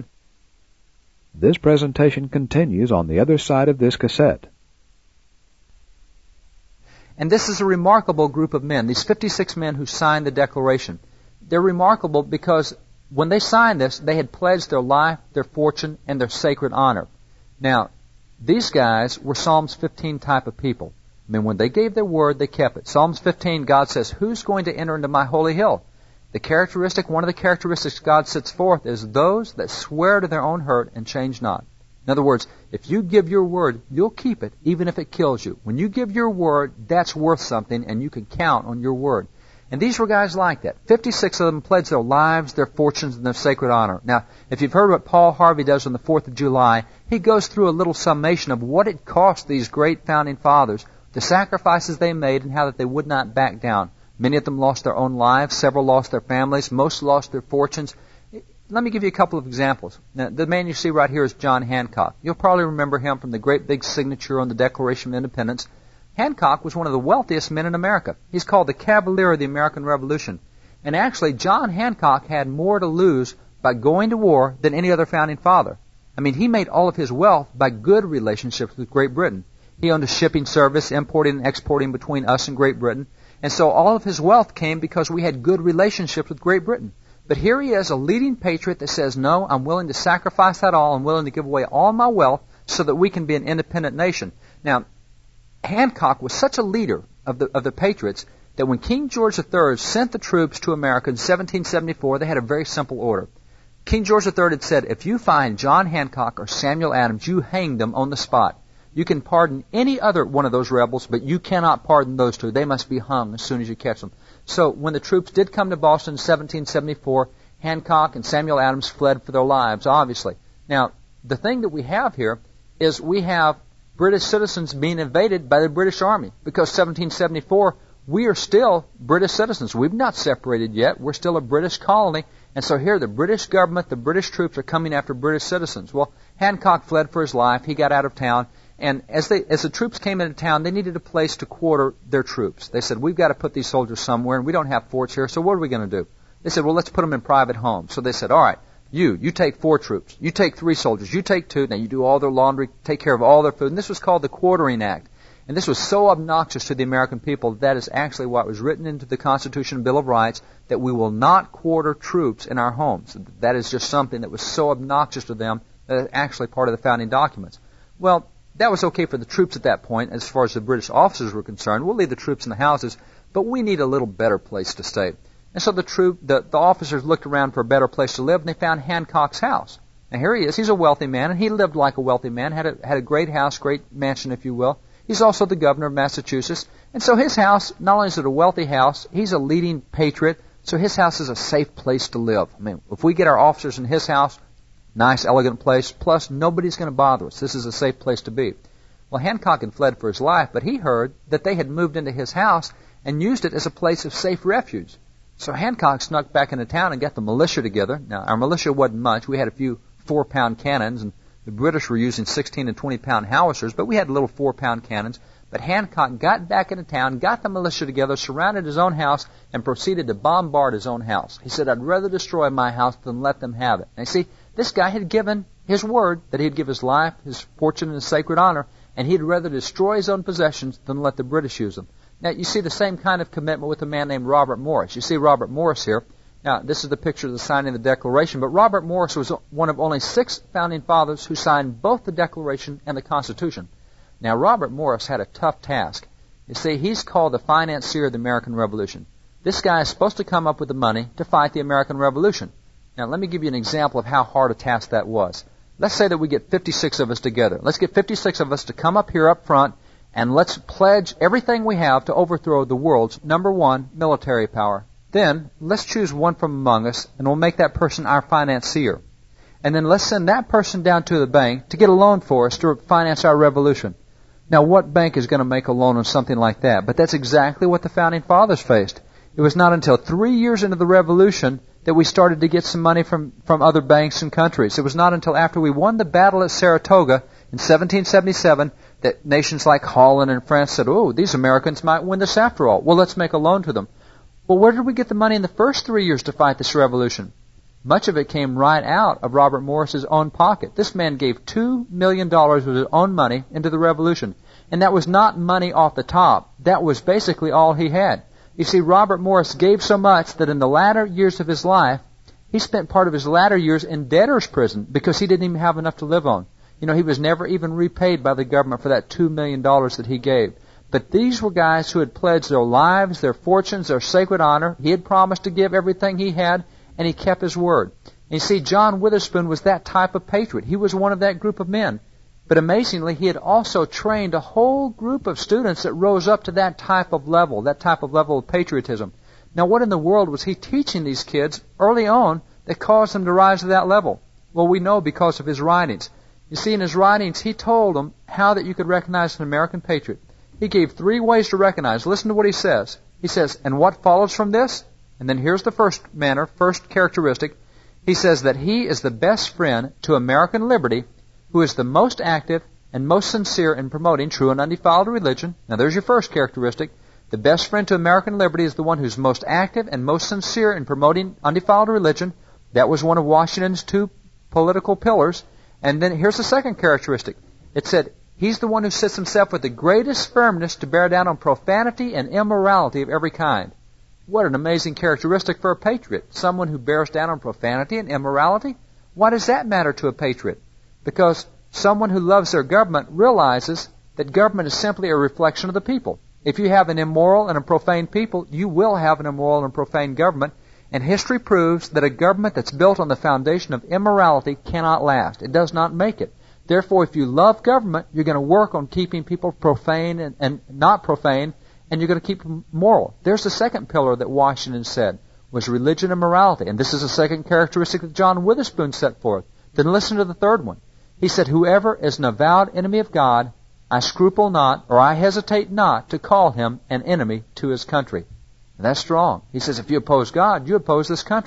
This presentation continues on the other side of this cassette. And this is a remarkable group of men, these 56 men who signed the Declaration. They're remarkable because when they signed this, they had pledged their life, their fortune, and their sacred honor. Now, these guys were Psalms 15 type of people. I mean, when they gave their word, they kept it. Psalms 15, God says, who's going to enter into my holy hill? One of the characteristics God sets forth is those that swear to their own hurt and change not. In other words, if you give your word, you'll keep it, even if it kills you. When you give your word, that's worth something, and you can count on your word. And these were guys like that. 56 of them pledged their lives, their fortunes, and their sacred honor. Now, if you've heard what Paul Harvey does on the 4th of July, he goes through a little summation of what it cost these great Founding Fathers, the sacrifices they made, and how that they would not back down. Many of them lost their own lives. Several lost their families. Most lost their fortunes. Let me give you a couple of examples. Now, the man you see right here is John Hancock. You'll probably remember him from the great big signature on the Declaration of Independence. Hancock was one of the wealthiest men in America. He's called the Cavalier of the American Revolution. And actually, John Hancock had more to lose by going to war than any other Founding Father. I mean, he made all of his wealth by good relationships with Great Britain. He owned a shipping service, importing and exporting between us and Great Britain. And so all of his wealth came because we had good relationships with Great Britain. But here he is, a leading patriot that says, no, I'm willing to sacrifice that all. I'm willing to give away all my wealth so that we can be an independent nation. Now, Hancock was such a leader of the patriots that when King George III sent the troops to America in 1774, they had a very simple order. King George III had said, if you find John Hancock or Samuel Adams, you hang them on the spot. You can pardon any other one of those rebels, but you cannot pardon those two. They must be hung as soon as you catch them. So when the troops did come to Boston in 1774, Hancock and Samuel Adams fled for their lives, obviously. Now, the thing that we have here is we have British citizens being invaded by the British Army, because 1774, we are still British citizens. We've not separated yet. We're still a British colony, And so here the British government, the British troops are coming after British citizens. Well, Hancock fled for his life. He got out of town. And as the troops came into town, they needed a place to quarter their troops. They said, we've got to put these soldiers somewhere, and we don't have forts here, so what are we going to do? They said, well, let's put them in private homes. So they said, all right, you take 4 troops. You take 3 soldiers. You take 2. Now you do all their laundry, take care of all their food. And this was called the Quartering Act. And this was so obnoxious to the American people that is actually what was written into the Constitution and Bill of Rights, that we will not quarter troops in our homes. That is just something that was so obnoxious to them that it's actually part of the founding documents. Well, that was okay for the troops at that point as far as the British officers were concerned. We'll leave the troops in the houses, but we need a little better place to stay. And so the officers looked around for a better place to live, and they found Hancock's house. Now here he is. He's a wealthy man, and he lived like a wealthy man, had a great house, great mansion, if you will. He's also the governor of Massachusetts. And so his house, not only is it a wealthy house, he's a leading patriot, so his house is a safe place to live. I mean, if we get our officers in his house, nice, elegant place, plus nobody's going to bother us. This is a safe place to be. Well, Hancock had fled for his life, but he heard that they had moved into his house and used it as a place of safe refuge. So Hancock snuck back into town and got the militia together. Now, our militia wasn't much. We had a few 4-pound cannons, and the British were using 16 and 20-pound howitzers, but we had little 4-pound cannons. But Hancock got back into town, got the militia together, surrounded his own house, and proceeded to bombard his own house. He said, I'd rather destroy my house than let them have it. And you see, this guy had given his word that he'd give his life, his fortune, and his sacred honor, and he'd rather destroy his own possessions than let the British use them. Now, you see the same kind of commitment with a man named Robert Morris. You see Robert Morris here. Now, this is the picture of the signing of the Declaration, but Robert Morris was one of only 6 founding fathers who signed both the Declaration and the Constitution. Now, Robert Morris had a tough task. You see, he's called the financier of the American Revolution. This guy is supposed to come up with the money to fight the American Revolution. Now, let me give you an example of how hard a task that was. Let's say that we get 56 of us together. Let's get 56 of us to come up here up front, and let's pledge everything we have to overthrow the world's #1 military power. Then, let's choose one from among us, and we'll make that person our financier. And then let's send that person down to the bank to get a loan for us to finance our revolution. Now, what bank is going to make a loan on something like that? But that's exactly what the Founding Fathers faced. It was not until 3 years into the Revolution that we started to get some money from other banks and countries. It was not until after we won the battle at Saratoga in 1777 that nations like Holland and France said, oh, these Americans might win this after all. Well, let's make a loan to them. Well, where did we get the money in the first 3 years to fight this revolution? Much of it came right out of Robert Morris's own pocket. This man gave $2 million of his own money into the revolution. And that was not money off the top. That was basically all he had. You see, Robert Morris gave so much that in the latter years of his life, he spent part of his latter years in debtor's prison because he didn't even have enough to live on. You know, he was never even repaid by the government for that $2 million that he gave. But these were guys who had pledged their lives, their fortunes, their sacred honor. He had promised to give everything he had, and he kept his word. And you see, John Witherspoon was that type of patriot. He was one of that group of men. But amazingly, he had also trained a whole group of students that rose up to that type of level of patriotism. Now, what in the world was he teaching these kids early on that caused them to rise to that level? Well, we know because of his writings. You see, in his writings, he told them how that you could recognize an American patriot. He gave 3 ways to recognize. Listen to what he says. He says, and what follows from this? And then here's the first characteristic. He says that he is the best friend to American liberty, who is the most active and most sincere in promoting true and undefiled religion. Now there's your first characteristic. The best friend to American liberty is the one who's most active and most sincere in promoting undefiled religion. That was one of Washington's 2 political pillars. And then here's the second characteristic. It said, he's the one who sets himself with the greatest firmness to bear down on profanity and immorality of every kind. What an amazing characteristic for a patriot. Someone who bears down on profanity and immorality. Why does that matter to a patriot? Because someone who loves their government realizes that government is simply a reflection of the people. If you have an immoral and a profane people, you will have an immoral and profane government. And history proves that a government that's built on the foundation of immorality cannot last. It does not make it. Therefore, if you love government, you're going to work on keeping people profane and not profane, and you're going to keep them moral. There's the second pillar that Washington said, was religion and morality. And this is the second characteristic that John Witherspoon set forth. Then listen to the third one. He said, whoever is an avowed enemy of God, I scruple not, or I hesitate not, to call him an enemy to his country. And that's strong. He says, if you oppose God, you oppose this country.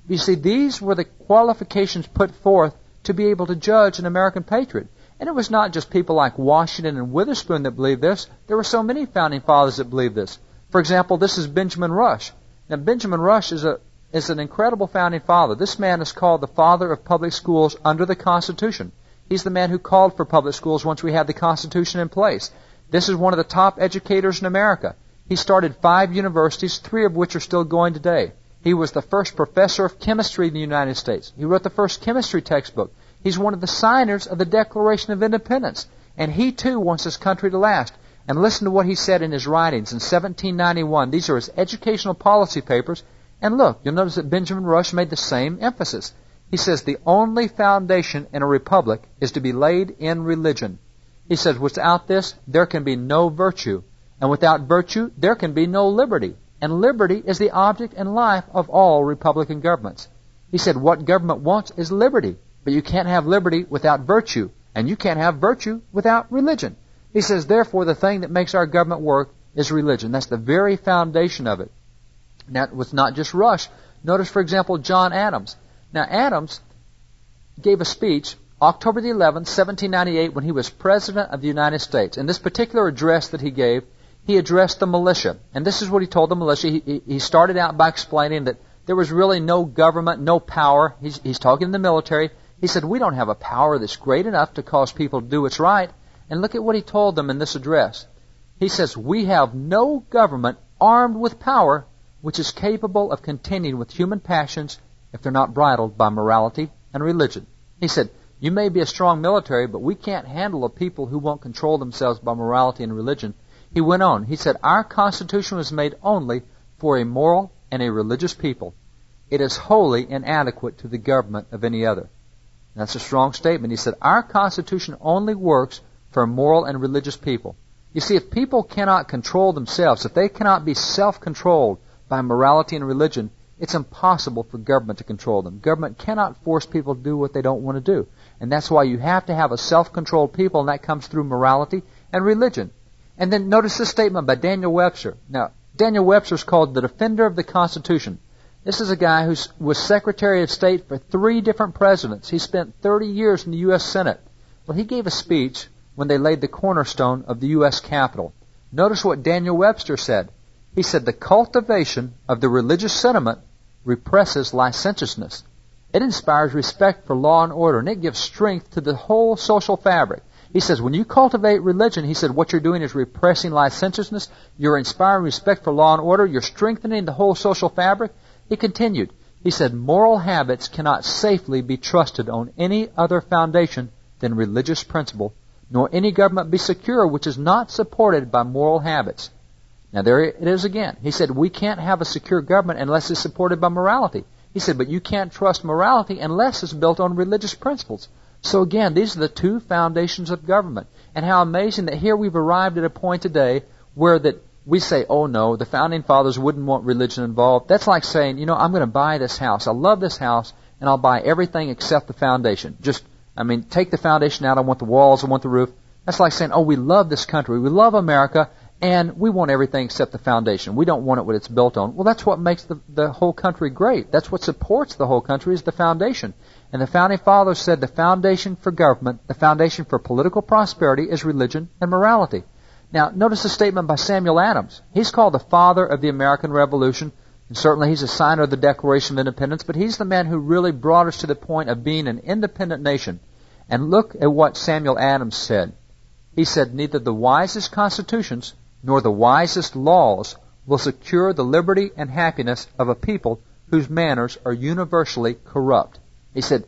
You see, these were the qualifications put forth to be able to judge an American patriot. And it was not just people like Washington and Witherspoon that believed this. There were so many founding fathers that believed this. For example, this is Benjamin Rush. Now, Benjamin Rush is an incredible founding father. This man is called the father of public schools under the Constitution. He's the man who called for public schools once we had the Constitution in place. This is one of the top educators in America. He started 5 universities, 3 of which are still going today. He was the first professor of chemistry in the United States. He wrote the first chemistry textbook. He's one of the signers of the Declaration of Independence. And he, too, wants this country to last. And listen to what he said in his writings in 1791. These are his educational policy papers. And look, you'll notice that Benjamin Rush made the same emphasis. He says, the only foundation in a republic is to be laid in religion. He says, without this, there can be no virtue. And without virtue, there can be no liberty. And liberty is the object and life of all Republican governments. He said, what government wants is liberty. But you can't have liberty without virtue. And you can't have virtue without religion. He says, therefore, the thing that makes our government work is religion. That's the very foundation of it. Now, it was not just Rush. Notice, for example, John Adams. Now, Adams gave a speech October the 11th, 1798, when he was President of the United States. In this particular address that he gave, he addressed the militia. And this is what he told the militia. He started out by explaining that there was really no government, no power. He's talking to the military. He said, we don't have a power that's great enough to cause people to do what's right. And look at what he told them in this address. He says, we have no government armed with power which is capable of contending with human passions if they're not bridled by morality and religion. He said, you may be a strong military, but we can't handle a people who won't control themselves by morality and religion. He went on. He said, our Constitution was made only for a moral and a religious people. It is wholly inadequate to the government of any other. That's a strong statement. He said, our Constitution only works for a moral and religious people. You see, if people cannot control themselves, if they cannot be self-controlled by morality and religion, it's impossible for government to control them. Government cannot force people to do what they don't want to do. And that's why you have to have a self-controlled people, and that comes through morality and religion. And then notice this statement by Daniel Webster. Now, Daniel Webster is called the defender of the Constitution. This is a guy who was Secretary of State for 3 different presidents. He spent 30 years in the U.S. Senate. Well, he gave a speech when they laid the cornerstone of the U.S. Capitol. Notice what Daniel Webster said. He said, the cultivation of the religious sentiment represses licentiousness. It inspires respect for law and order, and it gives strength to the whole social fabric. He says, when you cultivate religion, he said, what you're doing is repressing licentiousness, you're inspiring respect for law and order, you're strengthening the whole social fabric. He continued, he said, moral habits cannot safely be trusted on any other foundation than religious principle, nor any government be secure which is not supported by moral habits. Now there it is again. He said, we can't have a secure government unless it's supported by morality. He said, but you can't trust morality unless it's built on religious principles. So again, these are the 2 foundations of government. And how amazing that here we've arrived at a point today where that we say, oh no, the founding fathers wouldn't want religion involved. That's like saying, I'm going to buy this house. I love this house, and I'll buy everything except the foundation. Take the foundation out. I want the walls. I want the roof. That's like saying, oh, we love this country. We love America, and we want everything except the foundation. We don't want it what it's built on. Well, that's what makes the whole country great. That's what supports the whole country is the foundation. And the founding fathers said the foundation for government, the foundation for political prosperity is religion and morality. Now, notice the statement by Samuel Adams. He's called the father of the American Revolution, and certainly he's a signer of the Declaration of Independence, but he's the man who really brought us to the point of being an independent nation. And look at what Samuel Adams said. He said, neither the wisest constitutions nor the wisest laws will secure the liberty and happiness of a people whose manners are universally corrupt. He said,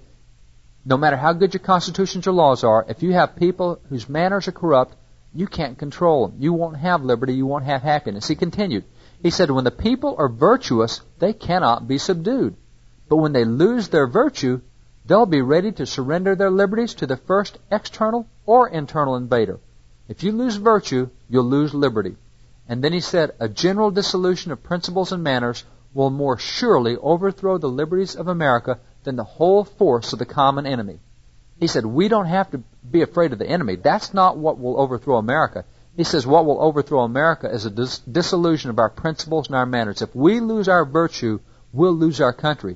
no matter how good your constitutions or laws are, if you have people whose manners are corrupt, you can't control them. You won't have liberty. You won't have happiness. He continued. He said, when the people are virtuous, they cannot be subdued. But when they lose their virtue, they'll be ready to surrender their liberties to the first external or internal invader. If you lose virtue, you'll lose liberty. And then he said, a general dissolution of principles and manners will more surely overthrow the liberties of America than the whole force of the common enemy. He said, we don't have to be afraid of the enemy. That's not what will overthrow America. He says what will overthrow America is a dissolution of our principles and our manners. If we lose our virtue, we'll lose our country.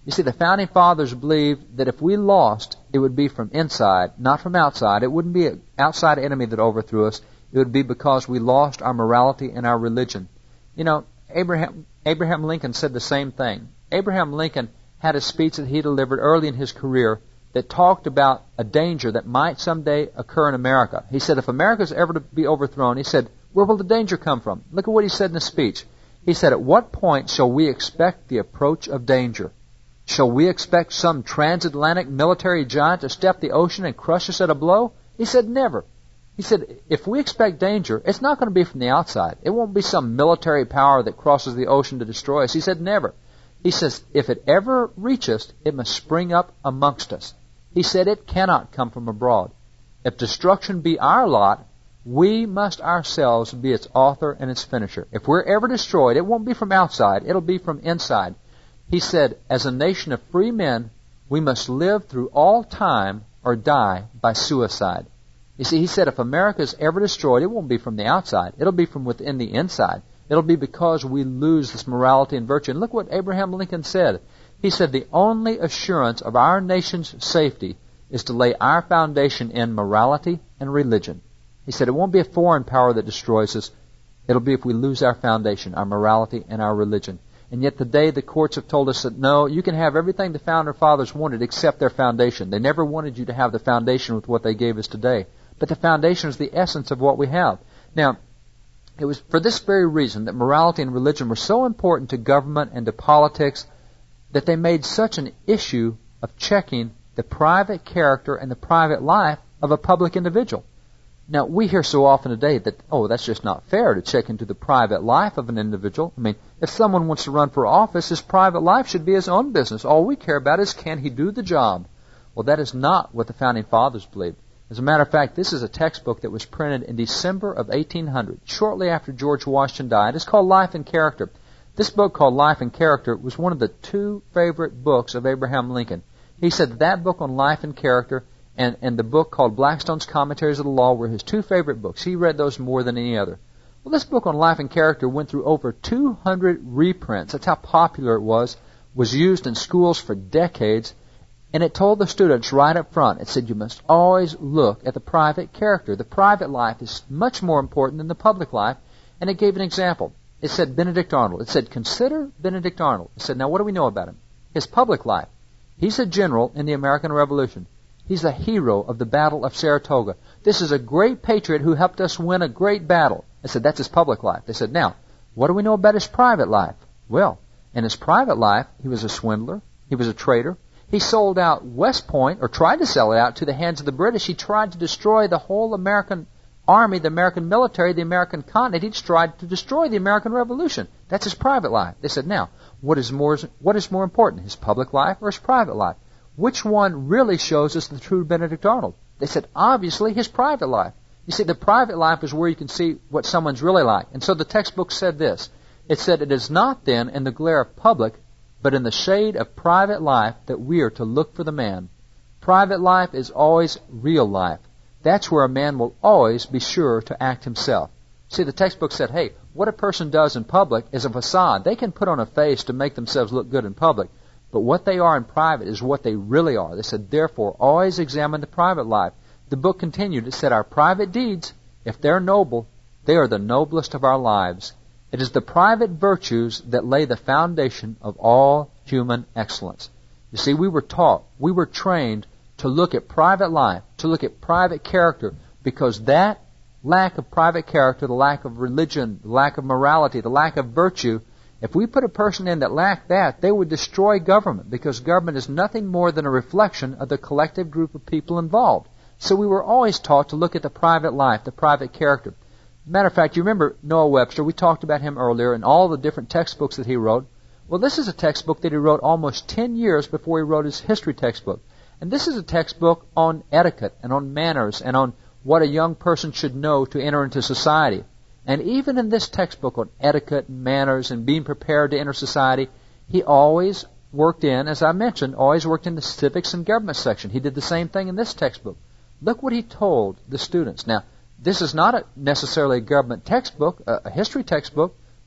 You see, the Founding Fathers believed that if we lost, it would be from inside, not from outside. It wouldn't be an outside enemy that overthrew us. It would be because we lost our morality and our religion. You know, Abraham Lincoln said the same thing. Abraham Lincoln had a speech that he delivered early in his career that talked about a danger that might someday occur in America. He said, if America is ever to be overthrown, he said, where will the danger come from? Look at what he said in the speech. He said, at what point shall we expect the approach of danger? Shall we expect some transatlantic military giant to step the ocean and crush us at a blow? He said, never. He said, if we expect danger, it's not going to be from the outside. It won't be some military power that crosses the ocean to destroy us. He said, never. He says, if it ever reach us, it must spring up amongst us. He said, it cannot come from abroad. If destruction be our lot, we must ourselves be its author and its finisher. If we're ever destroyed, it won't be from outside. It'll be from inside. He said, as a nation of free men, we must live through all time or die by suicide. You see, he said, if America is ever destroyed, it won't be from the outside. It'll be from within the inside. It'll be because we lose this morality and virtue. And look what Abraham Lincoln said. He said, the only assurance of our nation's safety is to lay our foundation in morality and religion. He said, it won't be a foreign power that destroys us. It'll be if we lose our foundation, our morality and our religion. And yet today the courts have told us that no, you can have everything the Founder Fathers wanted except their foundation. They never wanted you to have the foundation with what they gave us today. But the foundation is the essence of what we have. Now, it was for this very reason that morality and religion were so important to government and to politics that they made such an issue of checking the private character and the private life of a public individual. Now, we hear so often today that, oh, that's just not fair to check into the private life of an individual. I mean, if someone wants to run for office, his private life should be his own business. All we care about is, can he do the job? Well, that is not what the Founding Fathers believed. As a matter of fact, this is a textbook that was printed in December of 1800, shortly after George Washington died. It's called Life and Character. This book called Life and Character was one of the two favorite books of Abraham Lincoln. He said that book on life and character and the book called Blackstone's Commentaries of the Law were his two favorite books. He read those more than any other. Well, this book on life and character went through over 200 reprints. That's how popular it was used in schools for decades, and it told the students right up front, it said you must always look at the private character. The private life is much more important than the public life, and it gave an example. It said Benedict Arnold. It said, consider Benedict Arnold. It said, now what do we know about him? His public life. He's a general in the American Revolution. He's a hero of the Battle of Saratoga. This is a great patriot who helped us win a great battle. I said, that's his public life. They said, now, what do we know about his private life? Well, in his private life, he was a swindler. He was a traitor. He sold out West Point, or tried to sell it out, to the hands of the British. He tried to destroy the whole American army, the American military, the American continent. He tried to destroy the American Revolution. That's his private life. They said, now, what is more important, his public life or his private life? Which one really shows us the true Benedict Arnold? They said, obviously, his private life. You see, the private life is where you can see what someone's really like. And so the textbook said this. It said, it is not then in the glare of public, but in the shade of private life that we are to look for the man. Private life is always real life. That's where a man will always be sure to act himself. See, the textbook said, hey, what a person does in public is a facade. They can put on a face to make themselves look good in public. But what they are in private is what they really are. They said, therefore, always examine the private life. The book continued. It said, our private deeds, if they're noble, they are the noblest of our lives. It is the private virtues that lay the foundation of all human excellence. You see, we were taught, we were trained to look at private life, to look at private character, because that lack of private character, the lack of religion, the lack of morality, the lack of virtue, if we put a person in that lacked that, they would destroy government, because government is nothing more than a reflection of the collective group of people involved. So we were always taught to look at the private life, the private character. Matter of fact, you remember Noah Webster. We talked about him earlier and all the different textbooks that he wrote. Well, this is a textbook that he wrote almost 10 years before he wrote his history textbook. And this is a textbook on etiquette and on manners and on what a young person should know to enter into society. And even in this textbook on etiquette and manners and being prepared to enter society, he always worked in, as I mentioned, always worked in the civics and government section. He did the same thing in this textbook. Look what he told the students. Now, this is not necessarily a government textbook, a history textbook,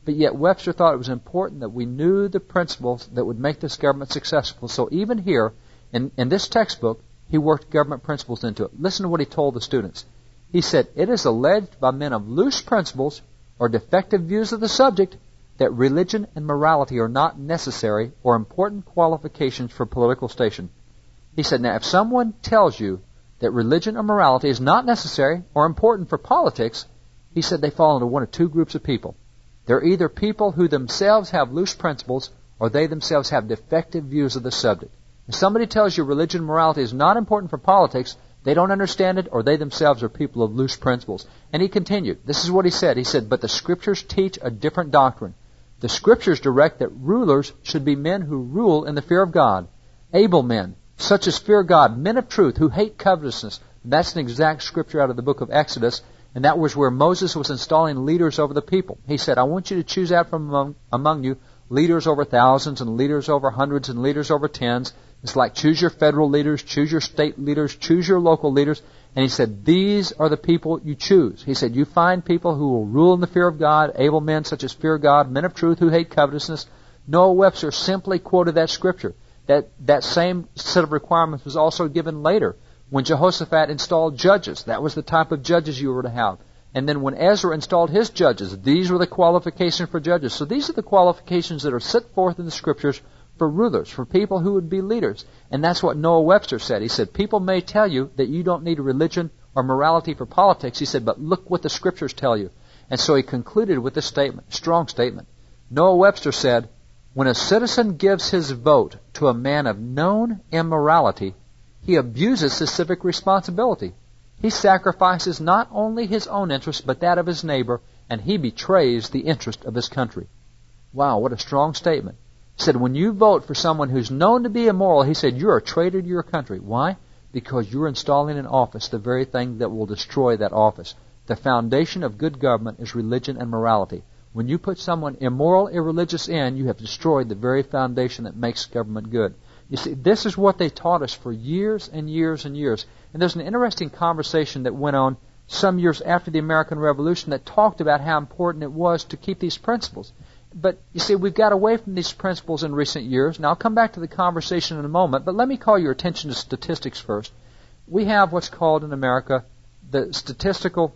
But yet Webster thought it was important that we knew the principles that would make this government successful. So even here, in this textbook, he worked government principles into it. Listen to what he told the students. He said, "It is alleged by men of loose principles or defective views of the subject that religion and morality are not necessary or important qualifications for political station." He said, now if someone tells you that religion or morality is not necessary or important for politics, he said they fall into one of two groups of people. They're either people who themselves have loose principles or they themselves have defective views of the subject. If somebody tells you religion and morality is not important for politics, they don't understand it or they themselves are people of loose principles. And he continued. This is what he said. He said, "But the Scriptures teach a different doctrine. The Scriptures direct that rulers should be men who rule in the fear of God, able men, such as fear God, men of truth, who hate covetousness." That's an exact scripture out of the book of Exodus, and that was where Moses was installing leaders over the people. He said, "I want you to choose out from among you leaders over thousands and leaders over hundreds and leaders over tens." It's like choose your federal leaders, choose your state leaders, choose your local leaders. And he said, these are the people you choose. He said, you find people who will rule in the fear of God, able men such as fear God, men of truth who hate covetousness. Noah Webster simply quoted that scripture. That same set of requirements was also given later when Jehoshaphat installed judges. That was the type of judges you were to have. And then when Ezra installed his judges, these were the qualifications for judges. So these are the qualifications that are set forth in the scriptures for rulers, for people who would be leaders. And that's what Noah Webster said. He said, people may tell you that you don't need religion or morality for politics. He said, but look what the scriptures tell you. And so he concluded with this statement, strong statement. Noah Webster said, when a citizen gives his vote to a man of known immorality, he abuses his civic responsibility. He sacrifices not only his own interest, but that of his neighbor, and he betrays the interest of his country. Wow, what a strong statement. He said, when you vote for someone who's known to be immoral, he said, you're a traitor to your country. Why? Because you're installing in office the very thing that will destroy that office. The foundation of good government is religion and morality. When you put someone immoral, irreligious in, you have destroyed the very foundation that makes government good. You see, this is what they taught us for years and years and years. And there's an interesting conversation that went on some years after the American Revolution that talked about how important it was to keep these principles. But, you see, we've got away from these principles in recent years. Now, I'll come back to the conversation in a moment, but let me call your attention to statistics first. We have what's called in America the statistical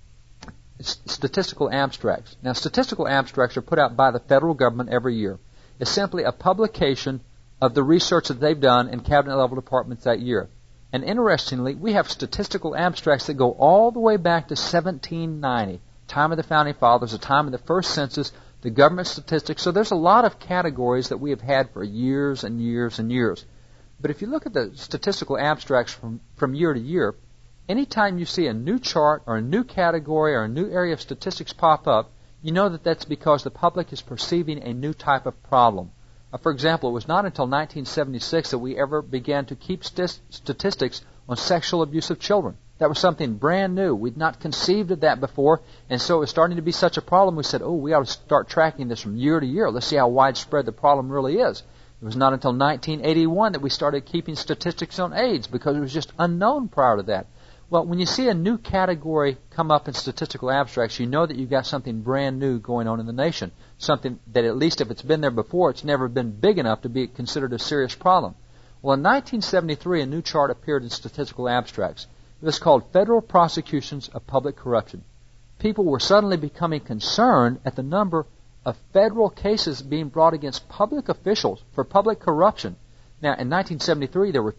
abstracts. Now, statistical abstracts are put out by the federal government every year. It's simply a publication of the research that they've done in cabinet-level departments that year. And interestingly, we have statistical abstracts that go all the way back to 1790, time of the Founding Fathers, the time of the first census, the government statistics. So there's a lot of categories that we have had for years and years and years. But if you look at the statistical abstracts from year to year, anytime you see a new chart or a new category or a new area of statistics pop up, you know that that's because the public is perceiving a new type of problem. For example, it was not until 1976 that we ever began to keep statistics on sexual abuse of children. That was something brand new. We'd not conceived of that before, and so it was starting to be such a problem. We said, we ought to start tracking this from year to year. Let's see how widespread the problem really is. It was not until 1981 that we started keeping statistics on AIDS because it was just unknown prior to that. Well, when you see a new category come up in statistical abstracts, you know that you've got something brand new going on in the nation. Something that at least if it's been there before, it's never been big enough to be considered a serious problem. Well, in 1973, a new chart appeared in statistical abstracts. It was called Federal Prosecutions of Public Corruption. People were suddenly becoming concerned at the number of federal cases being brought against public officials for public corruption. Now, in 1973, there were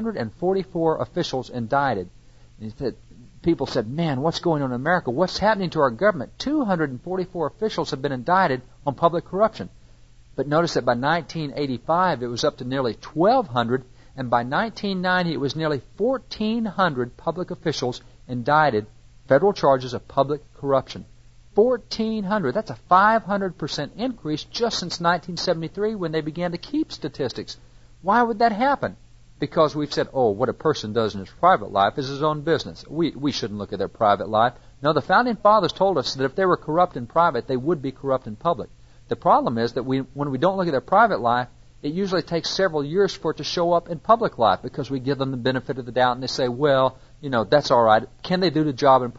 244 officials indicted. And people said, man, what's going on in America? What's happening to our government? 244 officials have been indicted on public corruption. But notice that by 1985, it was up to nearly 1,200, and by 1990, it was nearly 1,400 public officials indicted, federal charges of public corruption. 1,400. That's a 500% increase just since 1973 when they began to keep statistics. Why would that happen? Because we've said, what a person does in his private life is his own business. We shouldn't look at their private life. No, the Founding Fathers told us that if they were corrupt in private, they would be corrupt in public. The problem is that when we don't look at their private life, it usually takes several years for it to show up in public life because we give them the benefit of the doubt and they say, that's all right. Can they do the job in public?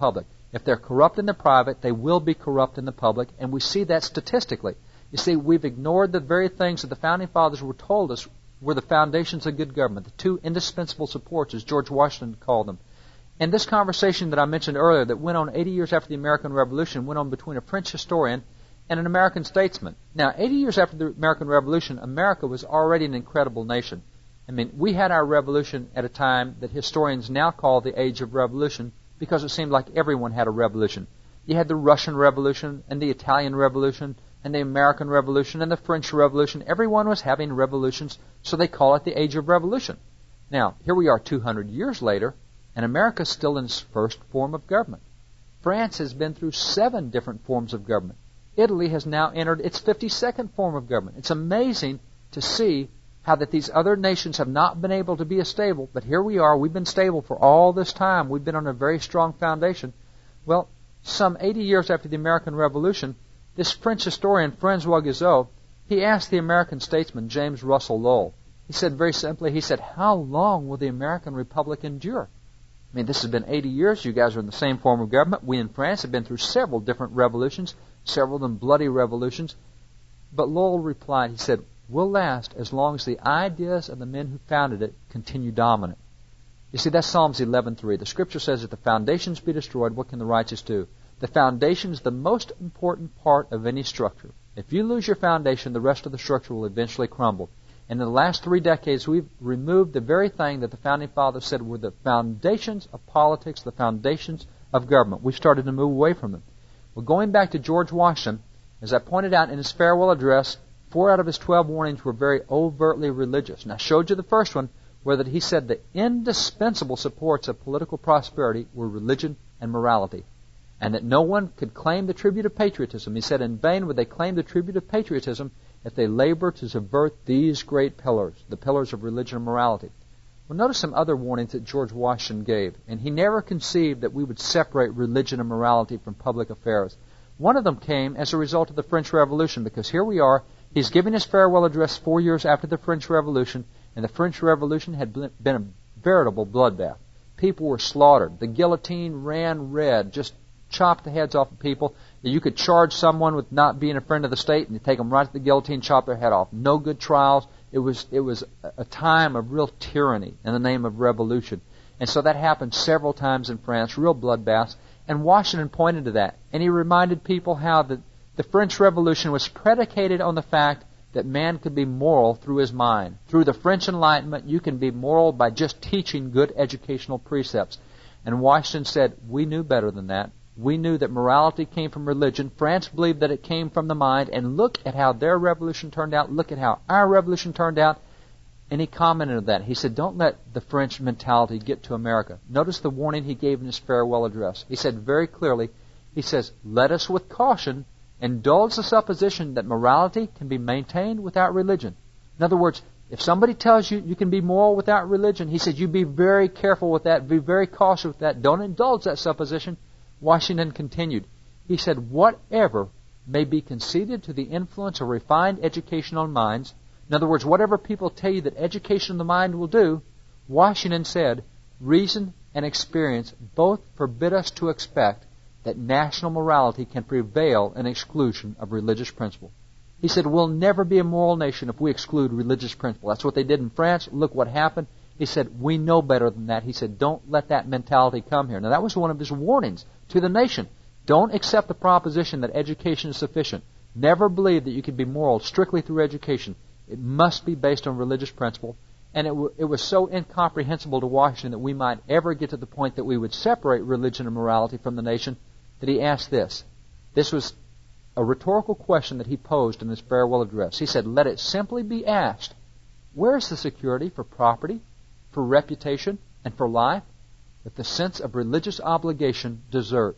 If they're corrupt in the private, they will be corrupt in the public, and we see that statistically. You see, we've ignored the very things that the Founding Fathers were told us were the foundations of good government, the two indispensable supports, as George Washington called them. And this conversation that I mentioned earlier that went on 80 years after the American Revolution went on between a French historian and an American statesman. Now, 80 years after the American Revolution, America was already an incredible nation. I mean, we had our revolution at a time that historians now call the Age of Revolution because it seemed like everyone had a revolution. You had the Russian Revolution and the Italian Revolution and the American Revolution and the French Revolution. Everyone was having revolutions, so they call it the Age of Revolution. Now, here we are 200 years later, and America's still in its first form of government. France has been through 7 different forms of government. Italy has now entered its 52nd form of government. It's amazing to see how that these other nations have not been able to be as stable, but here we are. We've been stable for all this time. We've been on a very strong foundation. Well, some 80 years after the American Revolution, this French historian, François Guizot, he asked the American statesman, James Russell Lowell, he said very simply, he said, how long will the American Republic endure? I mean, this has been 80 years. You guys are in the same form of government. We in France have been through several different revolutions, several of them bloody revolutions. But Lowell replied, he said, we'll last as long as the ideas of the men who founded it continue dominant. You see, that's Psalms 11:3. The Scripture says, if the foundations be destroyed, what can the righteous do? The foundation is the most important part of any structure. If you lose your foundation, the rest of the structure will eventually crumble. And in the last 3 decades, we've removed the very thing that the Founding Fathers said were the foundations of politics, the foundations of government. We've started to move away from them. Well, going back to George Washington, as I pointed out in his farewell address, 4 out of his 12 warnings were very overtly religious. And I showed you the first one, where that he said the indispensable supports of political prosperity were religion and morality, and that no one could claim the tribute of patriotism. He said, in vain would they claim the tribute of patriotism if they labor to subvert these great pillars, the pillars of religion and morality. Well, notice some other warnings that George Washington gave, and he never conceived that we would separate religion and morality from public affairs. One of them came as a result of the French Revolution, because here we are, he's giving his farewell address 4 years after the French Revolution, and the French Revolution had been a veritable bloodbath. People were slaughtered. The guillotine ran red, just chopped the heads off of people. You could charge someone with not being a friend of the state, and you take them right to the guillotine, chop their head off. No good trials. It was a time of real tyranny in the name of revolution. And so that happened several times in France, real bloodbaths. And Washington pointed to that. And he reminded people how the French Revolution was predicated on the fact that man could be moral through his mind. Through the French Enlightenment, you can be moral by just teaching good educational precepts. And Washington said, we knew better than that. We knew that morality came from religion. France believed that it came from the mind. And look at how their revolution turned out. Look at how our revolution turned out. And he commented on that. He said, don't let the French mentality get to America. Notice the warning he gave in his farewell address. He said very clearly, he says, let us with caution indulge the supposition that morality can be maintained without religion. In other words, if somebody tells you you can be moral without religion, he said, you be very careful with that, be very cautious with that. Don't indulge that supposition. Washington continued. He said, whatever may be conceded to the influence of refined education on minds, in other words, whatever people tell you that education of the mind will do, Washington said, reason and experience both forbid us to expect that national morality can prevail in exclusion of religious principle. He said, we'll never be a moral nation if we exclude religious principle. That's what they did in France. Look what happened. He said, we know better than that. He said, don't let that mentality come here. Now, that was one of his warnings to the nation. Don't accept the proposition that education is sufficient. Never believe that you can be moral strictly through education. It must be based on religious principle. And it was so incomprehensible to Washington that we might ever get to the point that we would separate religion and morality from the nation, that he asked this. This was a rhetorical question that he posed in his farewell address. He said, let it simply be asked, where is the security for property, for reputation, and for life, if the sense of religious obligation desert?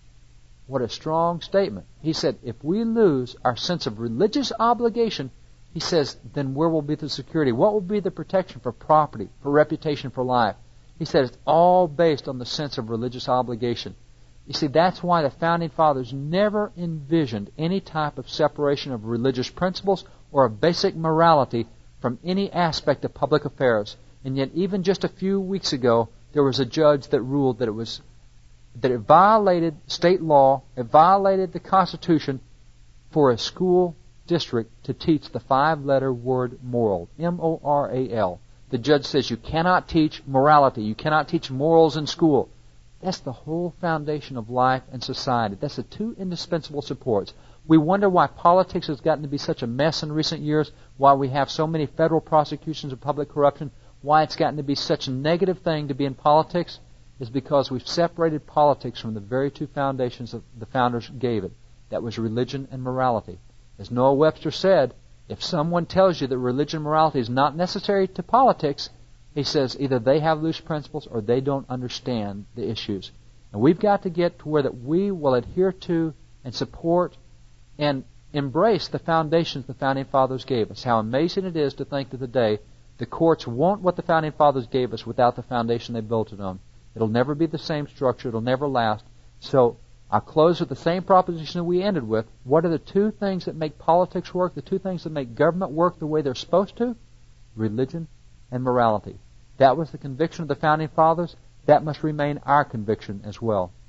What a strong statement. He said, if we lose our sense of religious obligation, he says, then where will be the security? What will be the protection for property, for reputation, for life? He said, it's all based on the sense of religious obligation. You see, that's why the Founding Fathers never envisioned any type of separation of religious principles or of basic morality from any aspect of public affairs. And yet, even just a few weeks ago, there was a judge that ruled that it was that it violated state law, it violated the Constitution for a school district to teach the 5-letter word moral, M-O-R-A-L. The judge says you cannot teach morality, you cannot teach morals in school. That's the whole foundation of life and society. That's the two indispensable supports. We wonder why politics has gotten to be such a mess in recent years, why we have so many federal prosecutions of public corruption, why it's gotten to be such a negative thing to be in politics, is because we've separated politics from the very two foundations that the founders gave it. That was religion and morality. As Noah Webster said, if someone tells you that religion and morality is not necessary to politics, he says either they have loose principles or they don't understand the issues. And we've got to get to where that we will adhere to and support and embrace the foundations the Founding Fathers gave us. How amazing it is to think that today the courts want what the Founding Fathers gave us without the foundation they built it on. It'll never be the same structure. It'll never last. So I'll close with the same proposition that we ended with. What are the two things that make politics work, the two things that make government work the way they're supposed to? Religion and morality. That was the conviction of the Founding Fathers. That must remain our conviction as well.